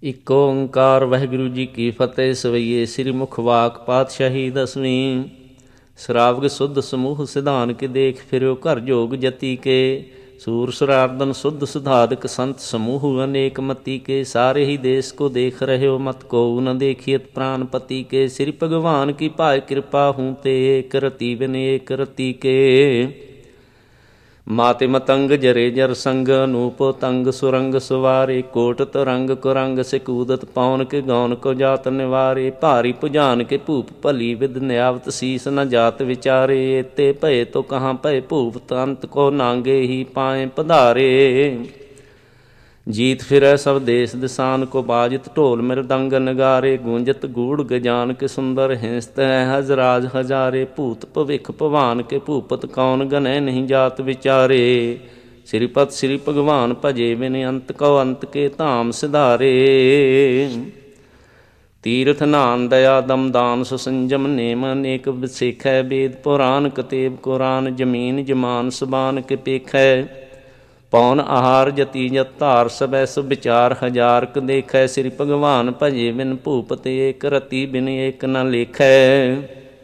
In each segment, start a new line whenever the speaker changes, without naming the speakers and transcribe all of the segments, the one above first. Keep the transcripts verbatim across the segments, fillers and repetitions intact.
ਇੱਕ ਓਂਕਾਰ ਵਾਹਿਗੁਰੂ ਜੀ ਕੀ ਫਤਿਹ। ਸਵਈਏ ਸ੍ਰੀ ਮੁਖਵਾਕ ਪਾਤਸ਼ਾਹੀ ਦਸਵੀਂ। ਸ਼ਰਾਵਗ ਸੁਧ ਸਮੂਹ ਸਿਧਾਨ ਕੇ ਦੇਖ ਫਿਰਿਓ ਘਰ ਜੋਗ ਜਤੀ ਕੇ। ਸੂਰ ਸੁਰਾਰਦਨ ਸੁਧ ਸੁਧਾਦਕ ਸੰਤ ਸਮੂਹ ਅਨੇਕ ਮਤੀ ਕੇ। ਸਾਰੇ ਹੀ ਦੇਸ਼ ਕੋ ਦੇਖ ਰਹਿਓ ਮਤ ਕੋ ਨ ਦੇਖੀਅਤ ਪ੍ਰਾਨ ਪਤੀ ਕੇ। ਸ੍ਰੀ ਭਗਵਾਨ ਕੀ ਭਾਇ ਕਿਰਪਾ ਹੂੰ ਤੇ ਏਕ ਰਤੀ ਬਿਨ ਏਕ ਰਤੀ ਕੇ। ਮਾਤੇ ਮਤੰਗ ਜਰੇ ਜਰ ਸੰਗ ਅਨੂਪ ਤੰਗ ਸੁਰੰਗ ਸੁਵਾਰੇ। ਕੋਟ ਤਰੰਗ ਕੁਰੰਗ ਸਿਕੂਦਤ ਪੌਨ ਕੇ ਗੌਨ ਕੋ ਜਾਤ ਨਿਵਾਰੇ। ਭਾਰੀ ਭੁਜਾਨ ਕੇ ਭੂਪ ਭਲੀ ਵਿਦ ਨਿਆਵਤ ਸੀਸ ਨ ਜਾਤ ਵਿਚਾਰੇ। ਏਤੇ ਭਏ ਤੋ ਕਹਾਂ ਭਏ ਭੂਪ ਅੰਤ ਕੋ ਨਾਂਗੇ ਹੀ ਪਾਏ ਪਧਾਰੇ। ਜੀਤ ਫਿਰੈ ਸਭ ਦੇਸ ਦਿਸਾਨ ਕੋ ਬਾਜਤ ਢੋਲ ਮਿਰਦੰਗ ਨਗਾਰੇ। ਗੂੰਜਤ ਗੂੜ ਗਜਾਨ ਕੇ ਸੁੰਦਰ ਹਿੰਸਤ ਹੈ ਹਜ਼ਰਾਜ ਹਜ਼ਾਰੇ। ਭੂਤ ਭਵਿਖ ਭਵਾਨ ਕੇ ਭੂਪਤ ਕੌਣ ਗਨੈ ਨਹੀਂ ਜਾਤ ਵਿਚਾਰੇ। ਸ੍ਰੀਪਤ ਸ੍ਰੀ ਭਗਵਾਨ ਭਜੇ ਬਿਨ ਅੰਤ ਕਉ ਅੰਤ ਕੇ ਧਾਮ ਸਿਧਾਰੇ। ਤੀਰਥ ਨਾਨ ਦਇਆ ਦਮ ਦਾਨ ਸੁਸੰਜਮ ਨੇਮ ਅਨੇਕ ਵਿਸੇਖੈ। ਵੇਦ ਪੁਰਾਨ ਕਤੇਬ ਕੁਰਾਨ ਜਮੀਨ ਜਮਾਨ ਸੁਬਾਨ ਕੇ ਪੇਖੈ। ਪੌਨ ਆਹਾਰ ਜਤੀ ਜਤ ਧਾਰ ਸਬੈ ਸੁ ਵਿਚਾਰ ਹਜ਼ਾਰ ਕ ਦੇਖੈ। ਸ੍ਰੀ ਭਗਵਾਨ ਭਜੇ ਬਿਨ ਭੂਪਤ ਏਕ ਰਤੀ ਬਿਨ ਏਕ ਨ ਲੇਖੈ।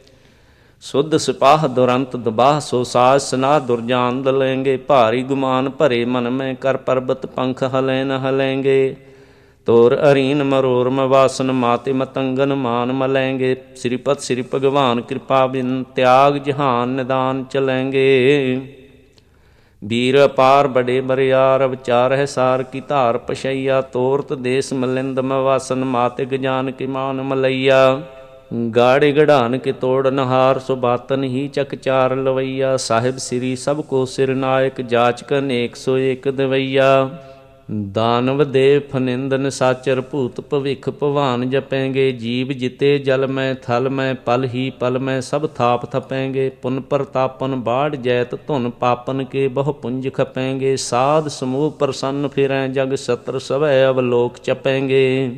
ਸੁਧ ਸਿਪਾਹ ਦੁਰੰਤ ਦਬਾਹ ਸੋ ਸਾਜ ਸਨਾਹ ਦੁਰਜਾਨ ਦਲੈਂਗੇ। ਭਾਰੀ ਗੁਮਾਨ ਭਰੇ ਮਨ ਮੈਂ ਕਰ ਪਰਬਤ ਪੰਖ ਹਲੈ ਨ ਹਲੈਂਗੇ। ਤੋਰ ਅਰੀਨ ਮਰੋਰ ਮਵਾਸਨ ਮਾਤੇ ਮਤੰਗਨ ਮਾਨ ਮਲੈਂਗੇ। ਸ੍ਰੀਪਤ ਸ੍ਰੀ ਭਗਵਾਨ ਕਿਰਪਾ ਬਿਨ ਤਿਆਗ ਜਹਾਨ ਨਿਦਾਨ ਚਲੈਂਗੇ। ਵੀਰ ਅਪਾਰ ਬੜੇ ਬਰਿਆਰ ਵਿਚਾਰ ਹੈ ਸਾਰ ਕੀ ਧਾਰ ਪਸ਼ਈਆ। ਤੋਰਤ ਦੇਸ ਮਲਿੰਦ ਮਵਾਸਨ ਮਾਤੇ ਗਜਾਨ ਕੇ ਮਾਨ ਮਲਈਆ। ਗਾੜੇ ਗੜਾਨ ਕੇ ਤੋੜ ਨਹਾਰ ਸੋ ਬਾਤਨ ਹੀ ਚੱਕ ਚਾਰ ਲਵਈਆ। ਸਾਹਿਬ ਸ੍ਰੀ ਸਭ ਕੋ ਸਿਰ ਨਾਇਕ ਜਾਚਕ ਅਨੇਕ ਸੋ ਏਕ ਦਵਈਆ। ਦਾਨਵ ਦੇਵ ਫਨਿੰਦ ਨਿਸਾਚਰ ਭੂਤ ਭਵਿਖ ਭਵਾਨ ਜਪੈਂਗੇ। ਜੀਵ ਜਿਤੇ ਜਲ ਮੈਂ ਥਲ ਮੈਂ ਪਲ ਹੀ ਪਲ ਮੈਂ ਸਭ ਥਾਪ ਥਪੈਂਗੇ। ਪੁਨ ਪ੍ਰਤਾਪਨ ਬਾੜ ਜੈਤ ਧੁਨ ਪਾਪਨ ਕੇ ਬਹੁ ਪੁੰਜ ਖਪੈਂਗੇ। ਸਾਧ ਸਮੂਹ ਪ੍ਰਸੰਨ ਫਿਰੈ ਜਗ ਸਤਰ ਸਭੈ ਅਵਲੋਕ ਚਪੈਂਗੇ।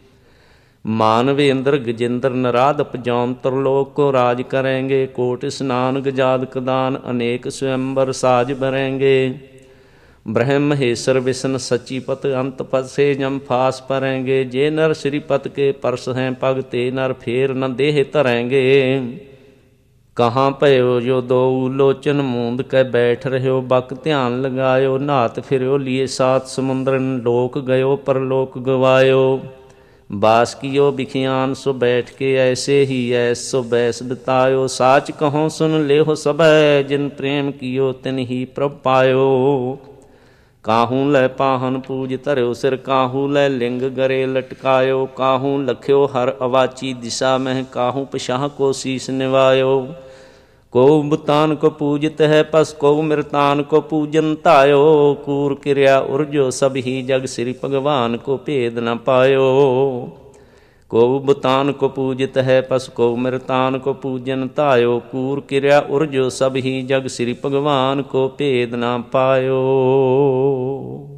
ਮਾਨਵੇਂਦਰ ਗਜਿੰਦਰ ਨਰਾਧ ਪਜੌਮ ਤਰਲੋਕ ਕੋ ਰਾਜ ਕਰੈਂਗੇ। ਕੋਟ ਇਸਨਾਨ ਗਜਾਦ ਕਦਾਨ ਅਨੇਕ ਸਵੰਬਰ ਸਾਜ ਬਰੈਂਗੇ। ਬ੍ਰਹਮ ਮਹੇਸ਼ਰ ਵਿਸ਼ਨ ਸਚੀਪਤ ਅੰਤ ਪਸੇ ਜਮ ਫਾਸ ਪਰੈਂਗੇ। ਜੇ ਨਰ ਸ਼੍ਰੀਪਤ ਕੇ ਪਰਸ ਹੈ ਪਗ ਤੇ ਨਰ ਫੇਰ ਨ ਦੇਹ ਧਰੈਂਗੇ। ਕਹਾਂ ਭਇਓ ਜੋ ਦੋ ਲੋਚਨ ਮੂੰਦ ਕੈ ਬੈਠ ਰਹਿਓ ਬਕ ਧਿਆਨ ਲਗਾਇਓ। ਨਾਤ ਫਿਰਿਓ ਲੀਏ ਸਾਤ ਸਮੁੰਦਰਨ ਲੋਕ ਗਇਓ ਪਰਲੋਕ ਗਵਾਇਓ। ਬਾਸ ਕੀਓ ਬਿਖਿਆਨ ਸੋ ਬੈਠ ਕੇ ਐਸੇ ਹੀ ਐਸ ਸੋ ਬੈਸ ਬਿਤਾਇਓ। ਸਾਚ ਕਹੋ ਸੁਨ ਲੇਹੁ ਸਭੈ ਜਿਨ ਪ੍ਰੇਮ ਕੀਓ ਤਿਨ ਹੀ ਪ੍ਰਭ ਪਾਇਓ। ਕਾਹੂ ਲੈ ਪਾਹਨ ਪੂਜ ਧਰਿਓ ਸਿਰ ਕਾਹੂ ਲੈ ਲਿੰਗ ਗਰੇ ਲਟਕਾਇਓ। ਕਾਹੂ ਲਖਿਓ ਹਰ ਅਵਾਚੀ ਦਿਸ਼ਾ ਮਹਿ ਕਾਹੂ ਪਛਾਹ ਕੋ ਸੀਸ ਨਿਵਾਇਓ। ਕੋ ਬੁਤਾਨ ਕੋ ਪੂਜਿਤ ਹੈ ਪਸ ਕੋ ਮਿਰਤਾਨ ਕੋ ਪੂਜਨ ਧਾਇਓ। ਕੂਰ ਕਿਰਿਆ ਉਰਜੋ ਸਭ ਹੀ ਜਗ ਸ੍ਰੀ ਭਗਵਾਨ ਕੋ ਭੇਦ ਨ ਪਾਇਓ। ਕੋ ਬੁਤਾਨ ਕੋ ਪੂਜਿਤ ਹੈ ਪਸ ਕੋ ਮਿਰਤਾਨ ਕੋ ਪੂਜਨ ਧਾਇਓ। ਕੂਰ ਕਿਰਿਆ ਉਰਜੋ ਸਭ ਹੀ ਜਗ ਸ੍ਰੀ ਭਗਵਾਨ ਕੋ ਭੇਦ ਨ ਪਾਇਓ।